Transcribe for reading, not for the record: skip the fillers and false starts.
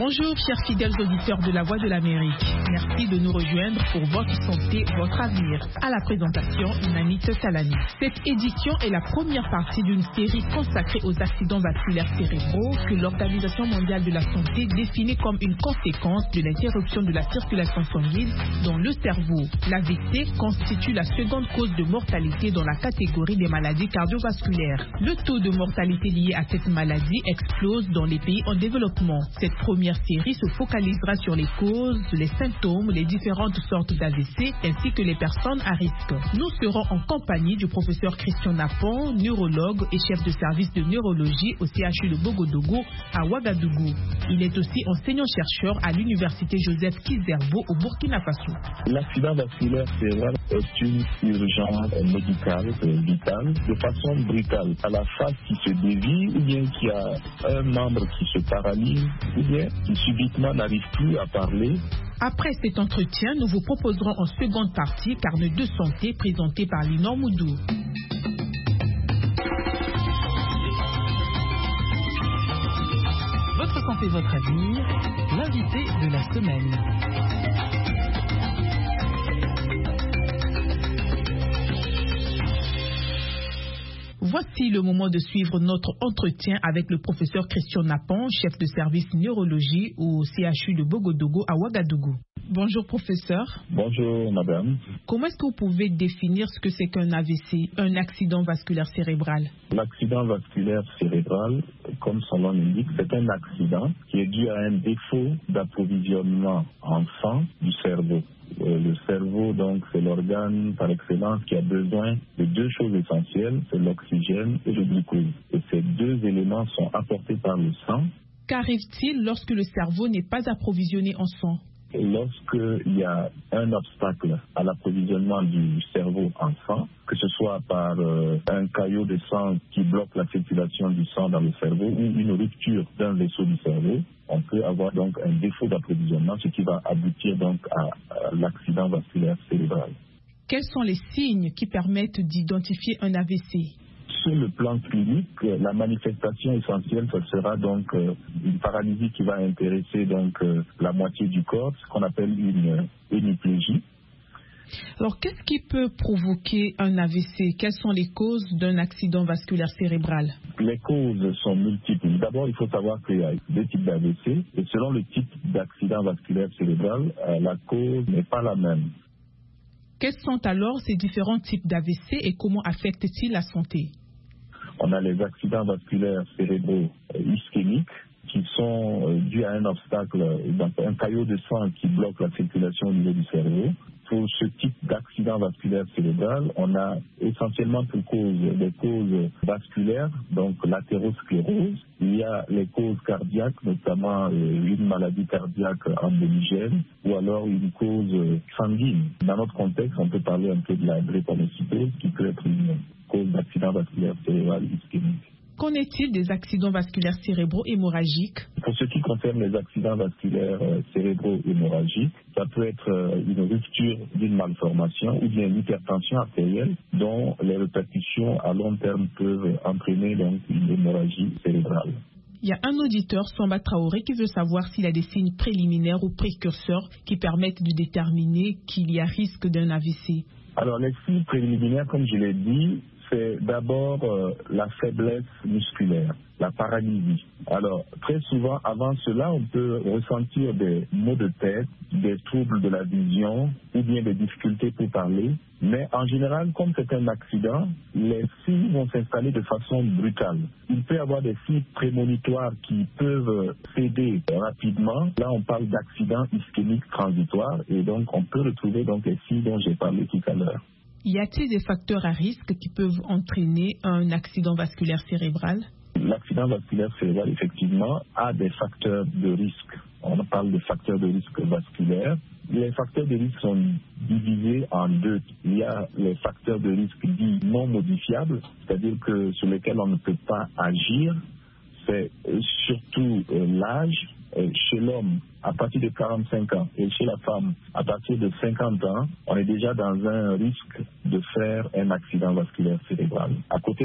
Bonjour chers fidèles auditeurs de la Voix de l'Amérique. Merci de nous rejoindre pour votre santé, votre avenir. À la présentation, Nanit Salani. Cette édition est la première partie d'une série consacrée aux accidents vasculaires cérébraux que l'Organisation mondiale de la santé définit comme une conséquence de l'interruption de la circulation sanguine dans le cerveau. L'AVC constitue la seconde cause de mortalité dans la catégorie des maladies cardiovasculaires. Le taux de mortalité lié à cette maladie explose dans les pays en développement. Cette première série se focalisera sur les causes, les symptômes, les différentes sortes d'AVC ainsi que les personnes à risque. Nous serons en compagnie du professeur Christian Napon, neurologue et chef de service de neurologie au CHU de Bogodougou à Ouagadougou. Il est aussi enseignant-chercheur à l'université Joseph Kizerbo au Burkina Faso. L'accident vasculaire cérébral est une urgence médicale vitale de façon brutale. À la face qui se dévie, ou bien qu'il y a un membre qui se paralyse, ou bien qui subitement n'arrive plus à parler. Après cet entretien, nous vous proposerons en seconde partie Carnet de santé présenté par Linor Moudou. Votre santé, votre avenir, l'invité de la semaine. Voici le moment de suivre notre entretien avec le professeur Christian Napon, chef de service neurologie au CHU de Bogodougou à Ouagadougou. Bonjour professeur. Bonjour madame. Comment est-ce que vous pouvez définir ce que c'est qu'un AVC, un accident vasculaire cérébral? L'accident vasculaire cérébral, comme son nom l'indique, c'est un accident qui est dû à un défaut d'approvisionnement en sang du cerveau. Le cerveau, donc, c'est l'organe par excellence qui a besoin de deux choses essentielles, c'est l'oxygène et le glucose. Et ces deux éléments sont apportés par le sang. Qu'arrive-t-il lorsque le cerveau n'est pas approvisionné en sang? Lorsqu'il y a un obstacle à l'approvisionnement du cerveau en sang, que ce soit par un caillot de sang qui bloque la circulation du sang dans le cerveau ou une rupture d'un vaisseau du cerveau, on peut avoir donc un défaut d'approvisionnement, ce qui va aboutir donc à l'accident vasculaire cérébral. Quels sont les signes qui permettent d'identifier un AVC? Sur le plan clinique, la manifestation essentielle, ce sera donc une paralysie qui va intéresser donc la moitié du corps, ce qu'on appelle une hémiplégie. Alors, qu'est-ce qui peut provoquer un AVC? Quelles sont les causes d'un accident vasculaire cérébral? Les causes sont multiples. D'abord, il faut savoir qu'il y a deux types d'AVC et selon le type d'accident vasculaire cérébral, la cause n'est pas la même. Quels sont alors ces différents types d'AVC et comment affectent-ils la santé? On a les accidents vasculaires cérébraux ischémiques qui sont dus à un obstacle, donc un caillot de sang qui bloque la circulation au niveau du cerveau. Pour ce type d'accident vasculaire cérébral, on a essentiellement pour cause des causes vasculaires, donc l'athérosclérose. Il y a les causes cardiaques, notamment une maladie cardiaque endogène ou alors une cause sanguine. Dans notre contexte, on peut parler un peu de la drépanocytose qui peut être une cause d'accident vasculaire cérébral ischémique. Qu'en est-il des accidents vasculaires cérébraux hémorragiques? Pour ce qui concerne les accidents vasculaires cérébraux hémorragiques, ça peut être une rupture d'une malformation ou bien une hypertension artérielle dont les répercussions à long terme peuvent entraîner donc une hémorragie cérébrale. Il y a un auditeur, Samba Traoré, qui veut savoir s'il y a des signes préliminaires ou précurseurs qui permettent de déterminer qu'il y a risque d'un AVC. Alors les signes préliminaires, comme je l'ai dit, c'est d'abord la faiblesse musculaire, la paralysie. Alors, très souvent, avant cela, on peut ressentir des maux de tête, des troubles de la vision ou bien des difficultés pour parler. Mais en général, comme c'est un accident, les signes vont s'installer de façon brutale. Il peut y avoir des signes prémonitoires qui peuvent céder rapidement. Là, on parle d'accident ischémique transitoire et donc on peut retrouver donc les signes dont j'ai parlé tout à l'heure. Y a-t-il des facteurs à risque qui peuvent entraîner un accident vasculaire cérébral? L'accident vasculaire cérébral, effectivement, a des facteurs de risque. On parle de facteurs de risque vasculaires. Les facteurs de risque sont divisés en deux. Il y a les facteurs de risque dits non modifiables, c'est-à-dire que sur lesquels on ne peut pas agir. C'est surtout l'âge. Chez l'homme, à partir de 45 ans, et chez la femme, à partir de 50 ans, on est déjà dans un risque de faire un accident vasculaire cérébral. À côté